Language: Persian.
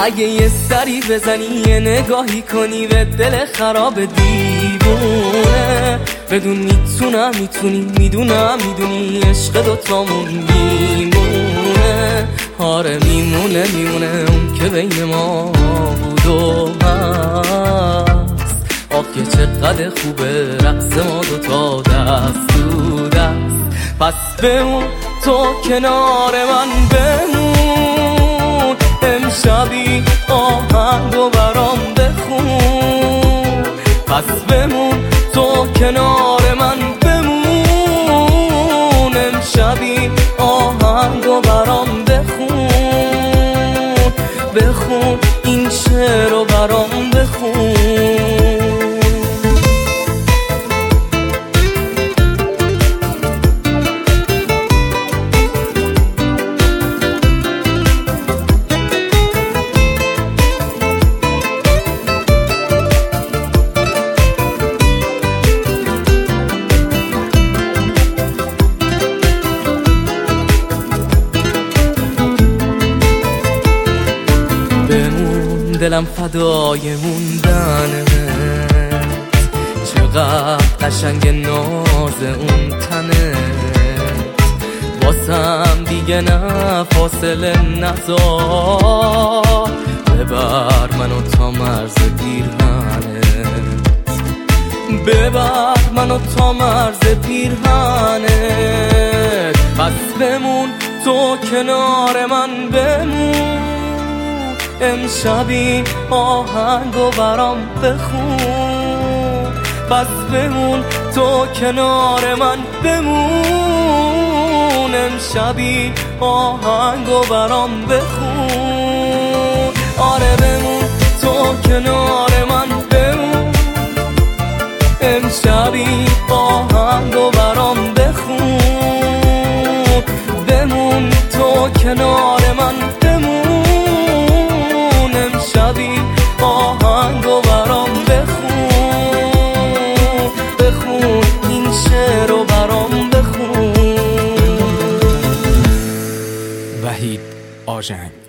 اگه یه سری بزنی یه نگاهی کنی به دل خراب دیوونه، بدون میتونی میدونی عشق دوتامون میمونه. آره میمونه اون که بین ما بود و هست. آخ که چقدر خوبه رقص ما دوتا دست تو دست. پس بمون تو کنار من بمون، امشبی آهنگو برام بخون. پس بمون تو کنار من بمون، امشبی آهنگو برام بخون این شعرو برام بخون. دلم فدای موندنت، چقدر قشنگ ناز اون تنت. واسم دیگه نه فاصله نذار، ببر منو تا مرز پیرهنت، ببر منو تا مرز پیرهنت. پس بمون تو کنار من بمون، امشبی آهنگو برام بخون. پس بمون تو کنار من بمون، امشبی آهنگو برام بخون. آره بمون تو کنار من بمون، امشبی آهنگو برام بخون. بمون تو کنار من بمون، آهنگو برام بخون این شعرو برام بخون. وحید آژنگ.